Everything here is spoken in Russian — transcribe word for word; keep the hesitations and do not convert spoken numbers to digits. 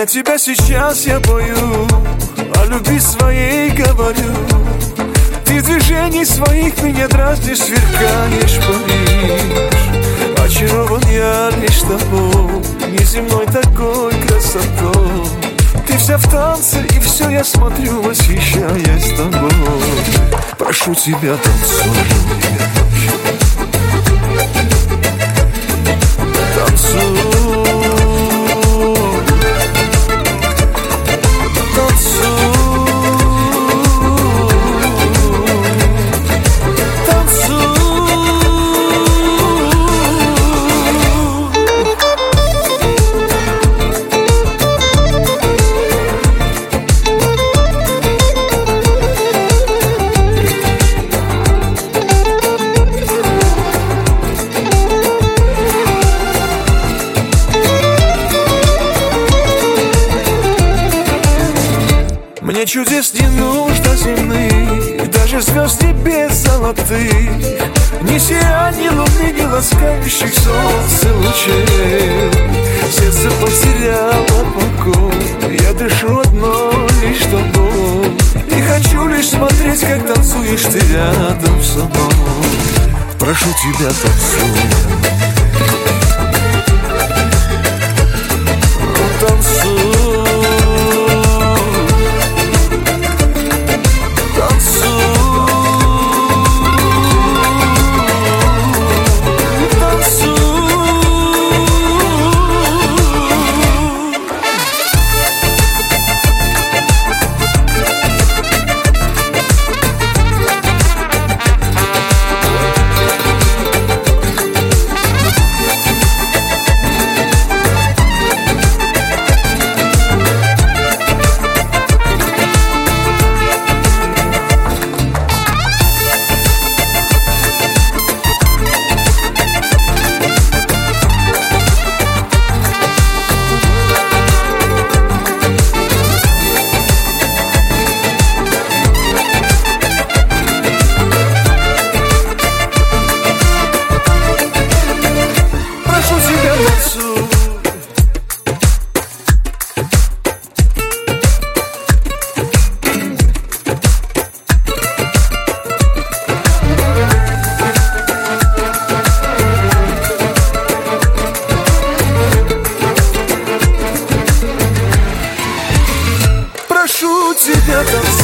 Для тебя сейчас я пою, о любви своей говорю. Ты в движении своих меня дразнишь, сверкаешь, паришь. Очарован я лишь тобой, неземной такой красотой. Ты вся в танце, и все я смотрю, восхищаясь тобой. Прошу тебя, танцуй, танцуй. Мне чудес не нужно земных, даже звезд небес золотых, ни сияния луны, ни ласкающих солнце лучей. Сердце потеряло покой, я дышу одной лишь тобой. И хочу лишь смотреть, как танцуешь ты рядом со мной. Прошу тебя, танцуй, танцуй. Прошу тебя, танцуй.